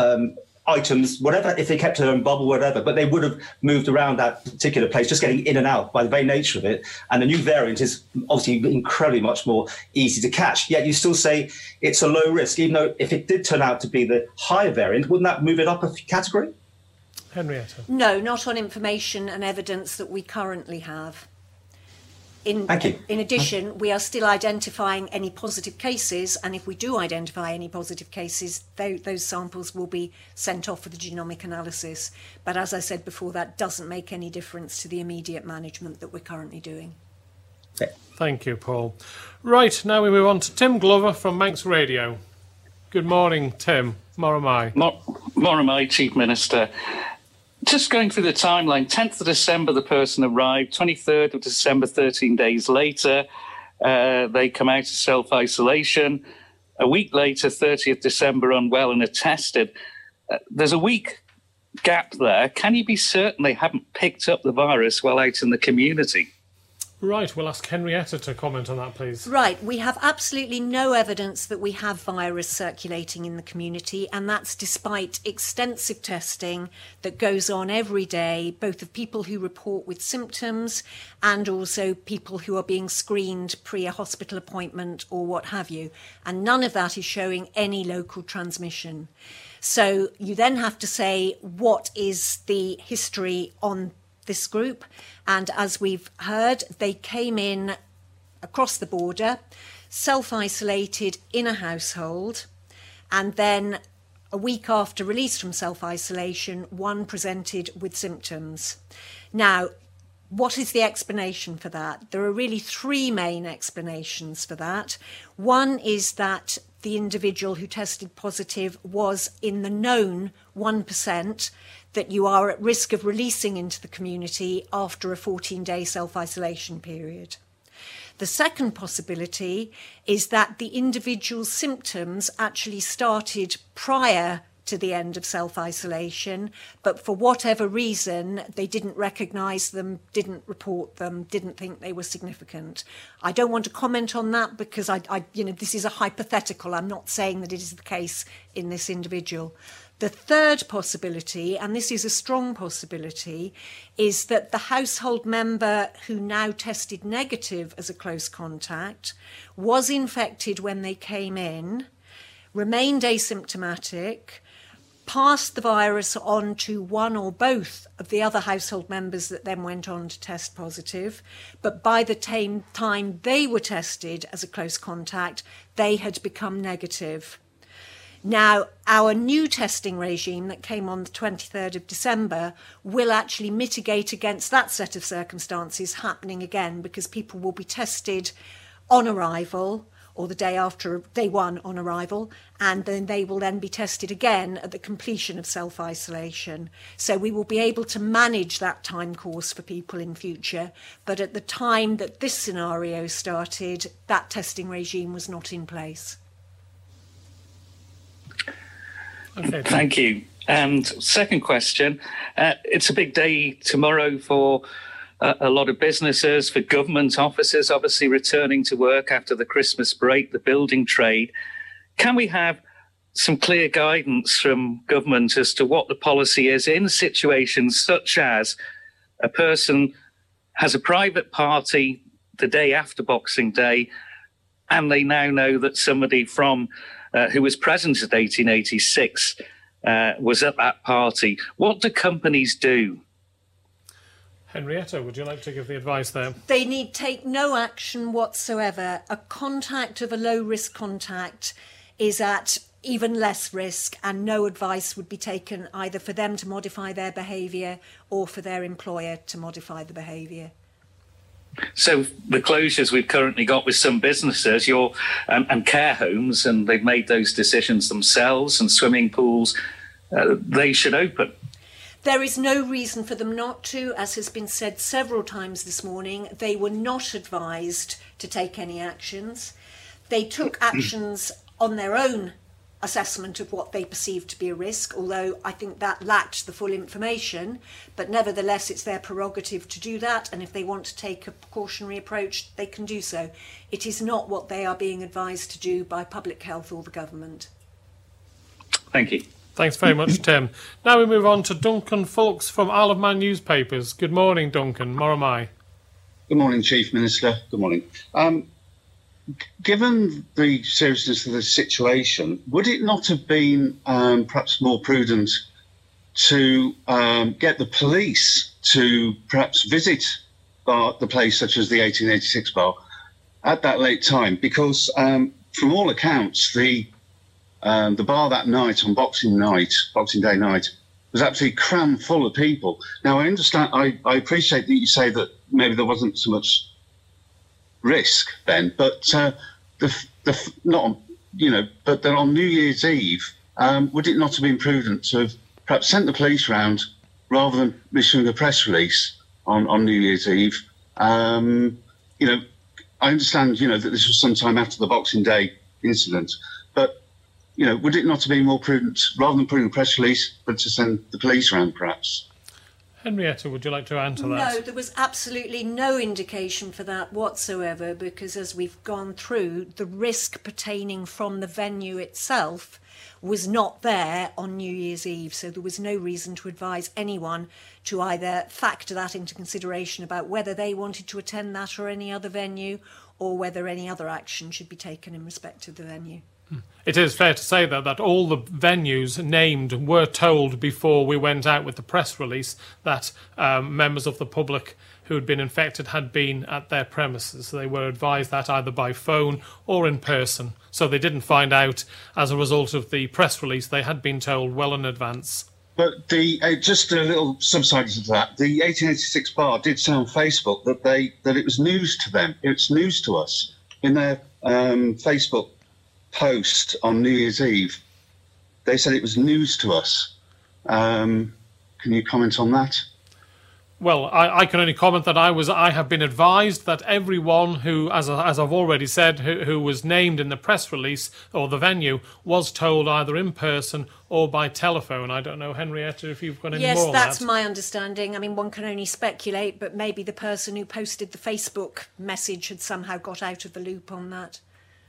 items, whatever, if they kept their own bubble, whatever, but they would have moved around that particular place, just getting in and out by the very nature of it. And the new variant is obviously incredibly much more easy to catch. Yet you still say it's a low risk, even though if it did turn out to be the higher variant, wouldn't that move it up a category? Henrietta? No, not on information and evidence that we currently have. Thank you. In addition, we are still identifying any positive cases, and if we do identify any positive cases, those samples will be sent off for the genomic analysis. But as I said before, that doesn't make any difference to the immediate management that we're currently doing. Okay. Thank you, Paul. Right, now we move on to Tim Glover from Manx Radio. Good morning, Tim. Moramai. Moramai, Chief Minister. Just going through the timeline, 10th of December, the person arrived. 23rd of December, 13 days later, they come out of self-isolation. A week later, 30th December, unwell and attested. There's a week gap there. Can you be certain they haven't picked up the virus while out in the community? Right, we'll ask Henrietta to comment on that, please. Right, we have absolutely no evidence that we have virus circulating in the community, and that's despite extensive testing that goes on every day, both of people who report with symptoms and also people who are being screened pre a hospital appointment or what have you. And none of that is showing any local transmission. So you then have to say, what is the history on this group? And as we've heard, they came in across the border, self-isolated in a household, and then a week after release from self-isolation, one presented with symptoms. Now, what is the explanation for that? There are really three main explanations for that. One is that the individual who tested positive was in the known 1% that you are at risk of releasing into the community after a 14-day self-isolation period. The second possibility is that the individual's symptoms actually started prior to the end of self-isolation, but for whatever reason, they didn't recognise them, didn't report them, didn't think they were significant. I don't want to comment on that because this is a hypothetical. I'm not saying that it is the case in this individual. The third possibility, and this is a strong possibility, is that the household member who now tested negative as a close contact was infected when they came in, remained asymptomatic, passed the virus on to one or both of the other household members that then went on to test positive, but by the time they were tested as a close contact, they had become negative. Now, our new testing regime that came on the 23rd of December will actually mitigate against that set of circumstances happening again, because people will be tested on arrival or the day after, day one on arrival, and then they will then be tested again at the completion of self-isolation. So we will be able to manage that time course for people in future. But at the time that this scenario started, that testing regime was not in place. Okay, thank you. And second question, it's a big day tomorrow for a lot of businesses, for government offices, obviously returning to work after the Christmas break, the building trade. Can we have some clear guidance from government as to what the policy is in situations such as a person has a private party the day after Boxing Day, and they now know that somebody from who was present at 1886 was at that party? What do companies do? Henrietta, would you like to give the advice there? They need take no action whatsoever. A contact of a low-risk contact is at even less risk, and no advice would be taken either for them to modify their behaviour or for their employer to modify the behaviour. So the closures we've currently got with some businesses, and care homes, and they've made those decisions themselves, and swimming pools, they should open. There is no reason for them not to. As has been said several times this morning, they were not advised to take any actions. They took actions on their own assessment of what they perceived to be a risk, although I think that lacked the full information. But nevertheless, it's their prerogative to do that, and if they want to take a precautionary approach, they can do so. It is not what they are being advised to do by public health or the government. Thank you. Thanks very much, Tim. Now we move on to Duncan Fulks from Isle of Man newspapers. Good morning, Duncan. Moramai. Good morning, Chief Minister. Good morning. Given the seriousness of the situation, would it not have been perhaps more prudent to get the police to perhaps visit the place such as the 1886 bar at that late time? Because from all accounts, the bar that night on Boxing Day night, was absolutely crammed full of people. Now, I understand, I appreciate that you say that maybe there wasn't so much risk then, but but on New Year's Eve, would it not have been prudent to have perhaps sent the police round rather than issuing a press release on New Year's Eve? I understand, that this was sometime after the Boxing Day incident, but would it not have been more prudent, rather than putting a press release, but to send the police round, perhaps? Henrietta, would you like to answer that? No, there was absolutely no indication for that whatsoever, because as we've gone through, the risk pertaining from the venue itself was not there on New Year's Eve, so there was no reason to advise anyone to either factor that into consideration about whether they wanted to attend that or any other venue, or whether any other action should be taken in respect of the venue. It is fair to say that all the venues named were told before we went out with the press release that members of the public who had been infected had been at their premises. So they were advised that either by phone or in person. So they didn't find out as a result of the press release. They had been told well in advance. But just a little subside to that, the 1886 bar did say on Facebook that it was news to them. It's news to us. In their Facebook post on New Year's Eve, they said it was news to us. Can you comment on that? Well, I can only comment that I have been advised that everyone who, as I've already said, who was named in the press release or the venue was told either in person or by telephone. I don't know, Henrietta, if you've got any more on that. Yes, that's my understanding. I mean, one can only speculate, but maybe the person who posted the Facebook message had somehow got out of the loop on that.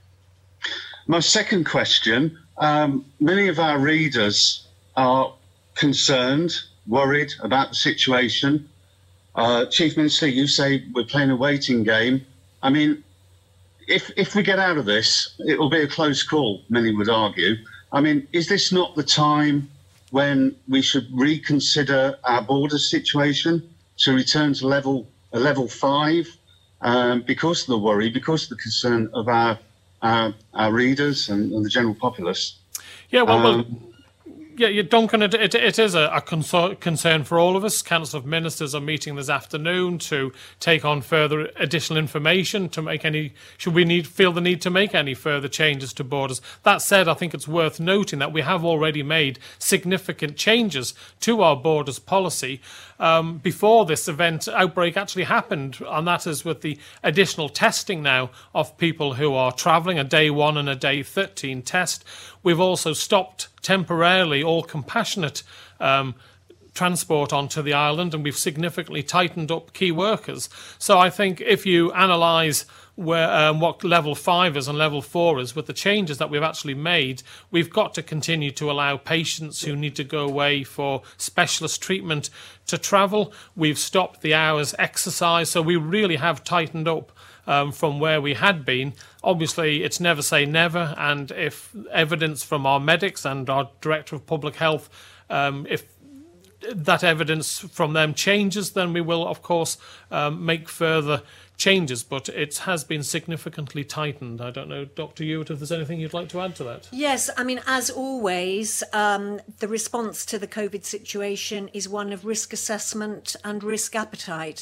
My second question, many of our readers are concerned, worried about the situation. Chief Minister, you say we're playing a waiting game. I mean, if we get out of this, it will be a close call, many would argue. I mean, is this not the time when we should reconsider our border situation to return to level 5 because of the worry, because of the concern of our readers and the general populace? Yeah, Yeah, Duncan, it is a concern for all of us. Council of Ministers are meeting this afternoon to take on further additional information to make any. Should we feel the need to make any further changes to borders? That said, I think it's worth noting that we have already made significant changes to our borders policy before this outbreak actually happened, and that is with the additional testing now of people who are travelling, a day 1 and a day 13 test. We've also stopped temporarily all compassionate transport onto the island, and we've significantly tightened up key workers. So I think if you analyse what level 5 is and level 4 is, with the changes that we've actually made, we've got to continue to allow patients who need to go away for specialist treatment to travel. We've stopped the hours exercise, so we really have tightened up from where we had been. Obviously, it's never say never, and if evidence from our medics and our Director of Public Health, if that evidence from them changes, then we will, of course, make further changes, but it has been significantly tightened. I don't know, Dr. Hewitt, if there's anything you'd like to add to that. Yes, I mean, as always, the response to the COVID situation is one of risk assessment and risk appetite.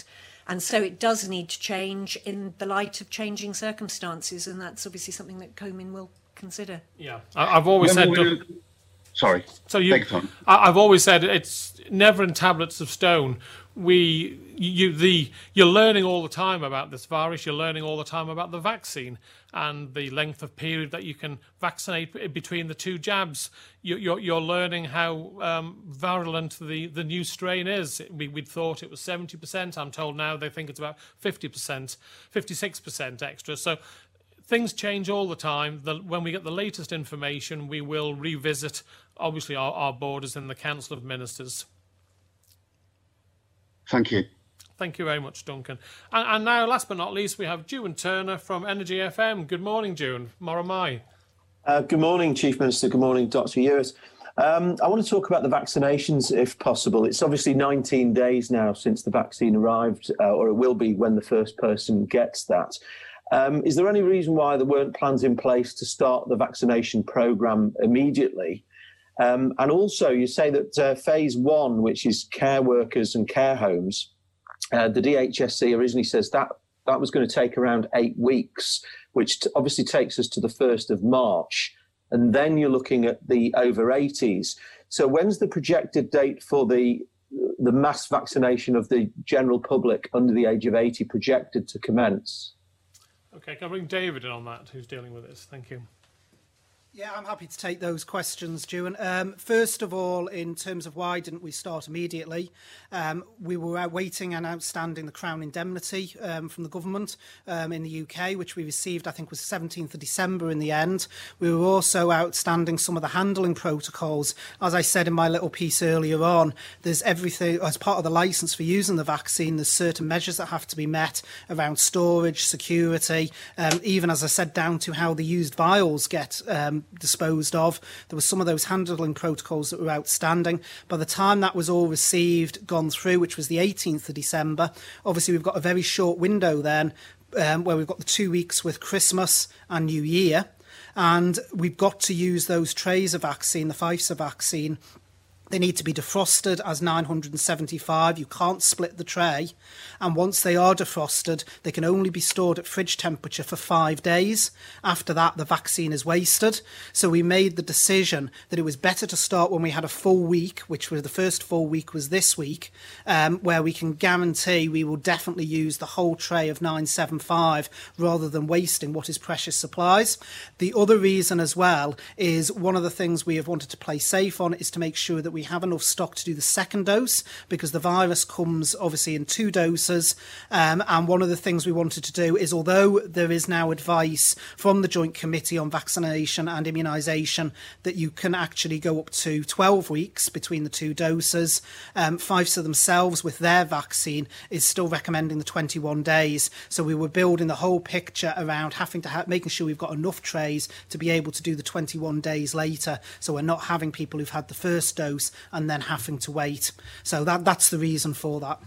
And so it does need to change in the light of changing circumstances, and that's obviously something that Komen will consider. Yeah, I've always said... Sorry. So I've always said it's never in tablets of stone. You're learning all the time about this virus. You're learning all the time about the vaccine and the length of period that you can vaccinate between the two jabs. You're learning how virulent the new strain is. We'd thought it was 70%. I'm told now they think it's about 50%, 56% extra. So things change all the time. When we get the latest information, we will revisit, obviously, our borders in the Council of Ministers. Thank you. Thank you very much, Duncan. And now, last but not least, we have Dewan Turner from Energy FM. Good morning, Dewan. Moromai. Good morning, Chief Minister. Good morning, Dr. Ewers. I want to talk about the vaccinations, if possible. It's obviously 19 days now since the vaccine arrived, or it will be when the first person gets that. Is there any reason why there weren't plans in place to start the vaccination programme immediately? And also, you say that phase 1, which is care workers and care homes, the DHSC originally says that was going to take around 8 weeks, which obviously takes us to the 1st of March. And then you're looking at the over 80s. So when's the projected date for the mass vaccination of the general public under the age of 80 projected to commence? Okay, can I bring David in on that, who's dealing with this? Thank you. Yeah, I'm happy to take those questions, Dewan. First of all, in terms of why didn't we start immediately, we were awaiting and outstanding the Crown indemnity from the government in the UK, which we received, I think, was 17th of December in the end. We were also outstanding some of the handling protocols. As I said in my little piece earlier on, there's everything, as part of the licence for using the vaccine, there's certain measures that have to be met around storage, security, even, as I said, down to how the used vials get disposed of. There were some of those handling protocols that were outstanding. By the time that was all received, gone through, which was the 18th of December, obviously we've got a very short window then where we've got the 2 weeks with Christmas and New Year, and we've got to use those trays of vaccine, the Pfizer vaccine. They need to be defrosted as 975. You can't split the tray. And once they are defrosted, they can only be stored at fridge temperature for 5 days. After that, the vaccine is wasted. So we made the decision that it was better to start when we had a full week, which was the first full week was this week, where we can guarantee we will definitely use the whole tray of 975 rather than wasting what is precious supplies. The other reason as well is one of the things we have wanted to play safe on is to make sure that we have enough stock to do the second dose, because the virus comes obviously in 2 doses. And one of the things we wanted to do is, although there is now advice from the Joint Committee on Vaccination and Immunisation that you can actually go up to 12 weeks between the 2 doses, Pfizer themselves with their vaccine is still recommending the 21 days. So we were building the whole picture around having to making sure we've got enough trays to be able to do the 21 days later. So we're not having people who've had the first dose and then having to wait. So that's the reason for that.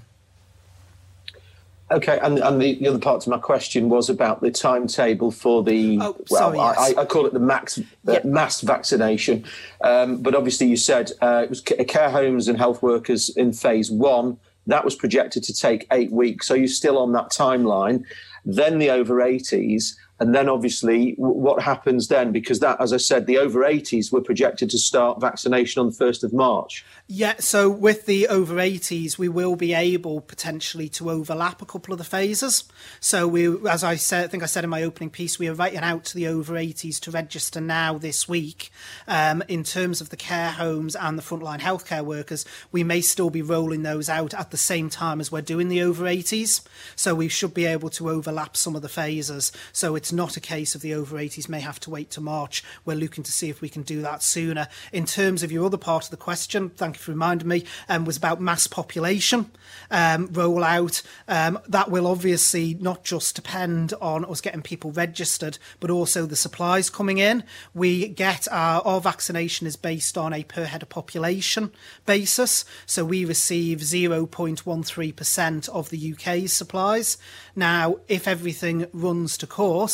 Okay, and the other part to my question was about the timetable for the, I call it the mass vaccination. But obviously you said it was care homes and health workers in phase 1. That was projected to take 8 weeks. So you're still on that timeline. Then the over 80s. And then obviously what happens then? Because that, as I said, the over 80s were projected to start vaccination on the 1st of March. Yeah, so with the over 80s, we will be able potentially to overlap a couple of the phases. So we, as I said, I think I said in my opening piece, we are writing out to the over 80s to register now this week. In terms of the care homes and the frontline healthcare workers, we may still be rolling those out at the same time as we're doing the over 80s. So we should be able to overlap some of the phases. So it's not a case of the over 80s may have to wait to March. We're looking to see if we can do that sooner. In terms of your other part of the question, thank you for reminding me, was about mass population rollout. That will obviously not just depend on us getting people registered, but also the supplies coming in. We get our vaccination is based on a per head of population basis. So we receive 0.13% of the UK's supplies. Now, if everything runs to course,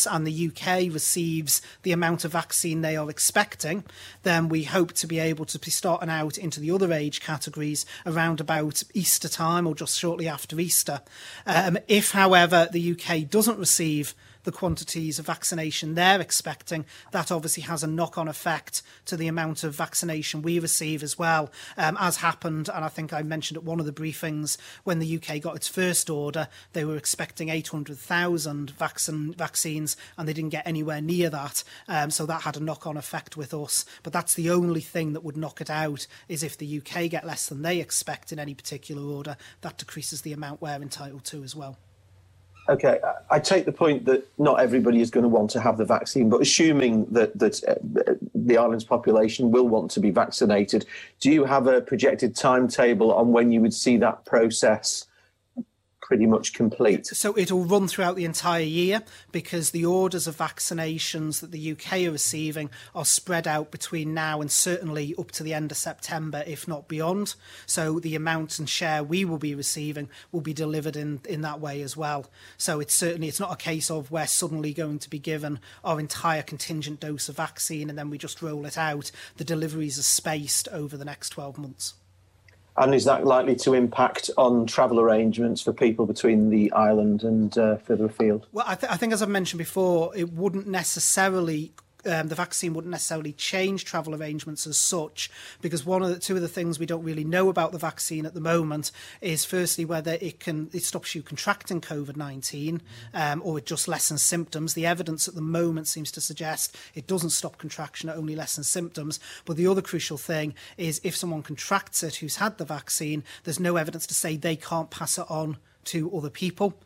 US and the UK receives the amount of vaccine they are expecting, then we hope to be able to be starting out into the other age categories around about Easter time or just shortly after Easter. If, however, the UK doesn't receive the quantities of vaccination they're expecting, that obviously has a knock-on effect to the amount of vaccination we receive as well, as happened, and I think I mentioned at one of the briefings, when the UK got its first order, they were expecting 800,000 vaccines, and they didn't get anywhere near that, so that had a knock-on effect with us. But that's the only thing that would knock it out, is if the UK get less than they expect in any particular order, that decreases the amount we're entitled to as well. Okay, I take the point that not everybody is going to want to have the vaccine, but assuming that the island's population will want to be vaccinated, do you have a projected timetable on when you would see that process pretty much complete? So it'll run throughout the entire year, because the orders of vaccinations that the UK are receiving are spread out between now and certainly up to the end of September, if not beyond. So the amount and share we will be receiving will be delivered in that way as well. So it's not a case of we're suddenly going to be given our entire contingent dose of vaccine and then we just roll it out. The deliveries are spaced over the next 12 months. And is that likely to impact on travel arrangements for people between the island and further afield? Well, I think, as I've mentioned before, it wouldn't necessarily... the vaccine wouldn't necessarily change travel arrangements as such, because two of the things we don't really know about the vaccine at the moment is, firstly, whether it stops you contracting COVID-19 or it just lessens symptoms. The evidence at the moment seems to suggest it doesn't stop contraction, it only lessens symptoms. But the other crucial thing is, if someone contracts it who's had the vaccine, there's no evidence to say they can't pass it on to other people.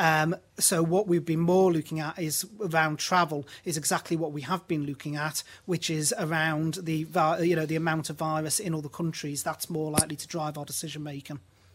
So what we've been more looking at is around travel is exactly what we have been looking at, which is around the amount of virus in other countries. That's more likely to drive our decision making.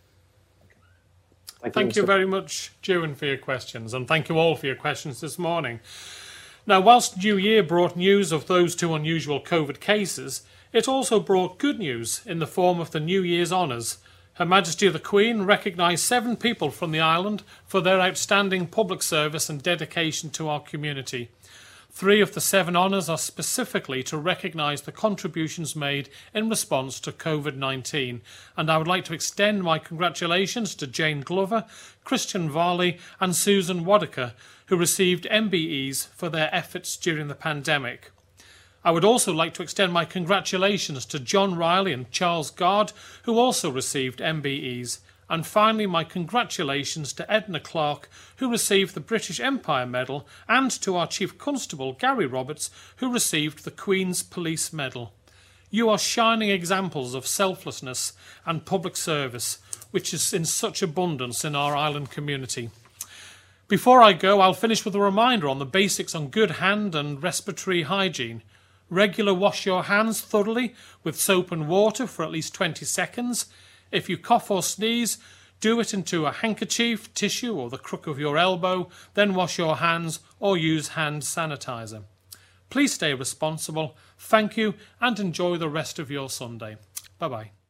Thank you very much, Jewin, for your questions, and thank you all for your questions this morning. Now, whilst New Year brought news of those two unusual COVID cases, it also brought good news in the form of the New Year's honours. Her Majesty the Queen recognised 7 people from the island for their outstanding public service and dedication to our community. 3 of the 7 honours are specifically to recognise the contributions made in response to COVID-19, and I would like to extend my congratulations to Jane Glover, Christian Varley and Susan Waddicker, who received MBEs for their efforts during the pandemic. I would also like to extend my congratulations to John Riley and Charles Gard, who also received MBEs. And finally, my congratulations to Edna Clark, who received the British Empire Medal, and to our Chief Constable, Gary Roberts, who received the Queen's Police Medal. You are shining examples of selflessness and public service, which is in such abundance in our island community. Before I go, I'll finish with a reminder on the basics on good hand and respiratory hygiene. Regular wash your hands thoroughly with soap and water for at least 20 seconds. If you cough or sneeze, do it into a handkerchief, tissue or the crook of your elbow, then wash your hands or use hand sanitizer. Please stay responsible. Thank you and enjoy the rest of your Sunday. Bye-bye.